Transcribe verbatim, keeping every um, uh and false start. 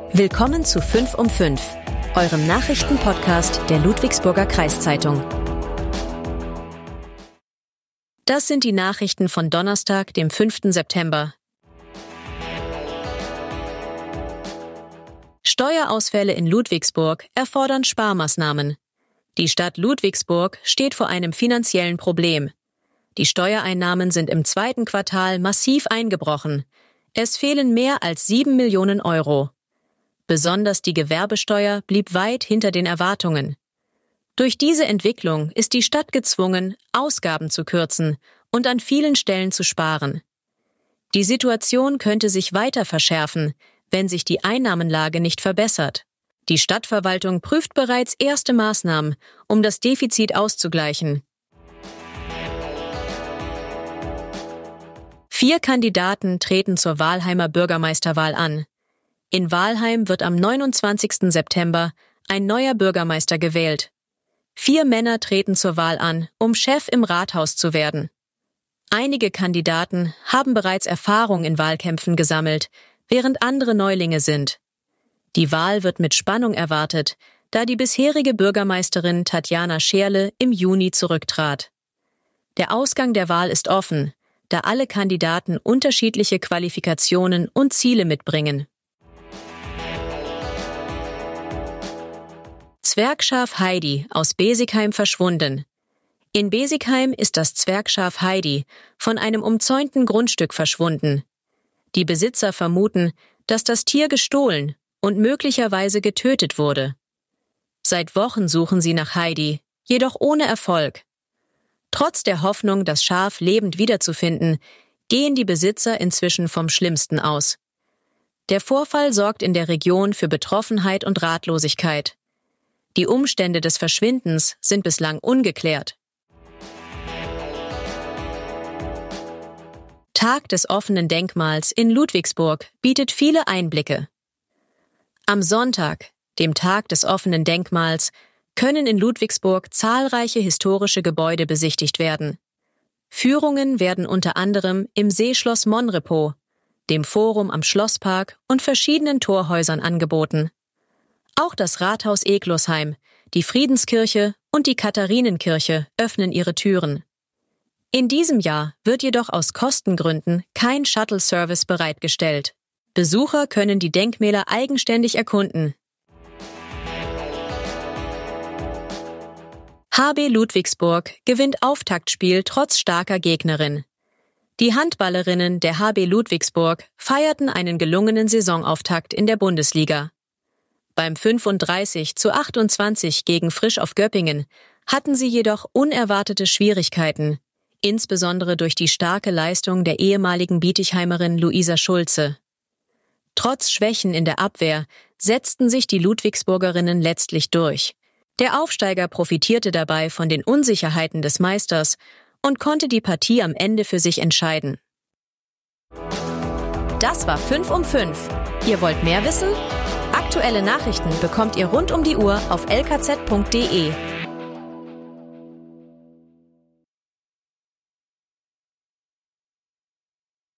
Willkommen zu fünf um fünf, eurem Nachrichtenpodcast der Ludwigsburger Kreiszeitung. Das sind die Nachrichten von Donnerstag, dem fünften September. Steuerausfälle in Ludwigsburg erfordern Sparmaßnahmen. Die Stadt Ludwigsburg steht vor einem finanziellen Problem. Die Steuereinnahmen sind im zweiten Quartal massiv eingebrochen. Es fehlen mehr als sieben Millionen Euro. Besonders die Gewerbesteuer blieb weit hinter den Erwartungen. Durch diese Entwicklung ist die Stadt gezwungen, Ausgaben zu kürzen und an vielen Stellen zu sparen. Die Situation könnte sich weiter verschärfen, wenn sich die Einnahmenlage nicht verbessert. Die Stadtverwaltung prüft bereits erste Maßnahmen, um das Defizit auszugleichen. Vier Kandidaten treten zur Wahlheimer Bürgermeisterwahl an. In Wahlheim wird am neunundzwanzigsten September ein neuer Bürgermeister gewählt. Vier Männer treten zur Wahl an, um Chef im Rathaus zu werden. Einige Kandidaten haben bereits Erfahrung in Wahlkämpfen gesammelt, während andere Neulinge sind. Die Wahl wird mit Spannung erwartet, da die bisherige Bürgermeisterin Tatjana Scherle im Juni zurücktrat. Der Ausgang der Wahl ist offen, da alle Kandidaten unterschiedliche Qualifikationen und Ziele mitbringen. Zwergschaf Heidi aus Besigheim verschwunden. In Besigheim ist das Zwergschaf Heidi von einem umzäunten Grundstück verschwunden. Die Besitzer vermuten, dass das Tier gestohlen und möglicherweise getötet wurde. Seit Wochen suchen sie nach Heidi, jedoch ohne Erfolg. Trotz der Hoffnung, das Schaf lebend wiederzufinden, gehen die Besitzer inzwischen vom Schlimmsten aus. Der Vorfall sorgt in der Region für Betroffenheit und Ratlosigkeit. Die Umstände des Verschwindens sind bislang ungeklärt. Tag des offenen Denkmals in Ludwigsburg bietet viele Einblicke. Am Sonntag, dem Tag des offenen Denkmals, können in Ludwigsburg zahlreiche historische Gebäude besichtigt werden. Führungen werden unter anderem im Seeschloss Monrepos, dem Forum am Schlosspark und verschiedenen Torhäusern angeboten. Auch das Rathaus Eglosheim, die Friedenskirche und die Katharinenkirche öffnen ihre Türen. In diesem Jahr wird jedoch aus Kostengründen kein Shuttle-Service bereitgestellt. Besucher können die Denkmäler eigenständig erkunden. H B Ludwigsburg gewinnt Auftaktspiel trotz starker Gegnerin. Die Handballerinnen der H B Ludwigsburg feierten einen gelungenen Saisonauftakt in der Bundesliga. Beim fünfunddreißig zu achtundzwanzig gegen Frisch auf Göppingen hatten sie jedoch unerwartete Schwierigkeiten, insbesondere durch die starke Leistung der ehemaligen Bietigheimerin Luisa Schulze. Trotz Schwächen in der Abwehr setzten sich die Ludwigsburgerinnen letztlich durch. Der Aufsteiger profitierte dabei von den Unsicherheiten des Meisters und konnte die Partie am Ende für sich entscheiden. Das war fünf um fünf. Ihr wollt mehr wissen? Aktuelle Nachrichten bekommt ihr rund um die Uhr auf l k z punkt d e.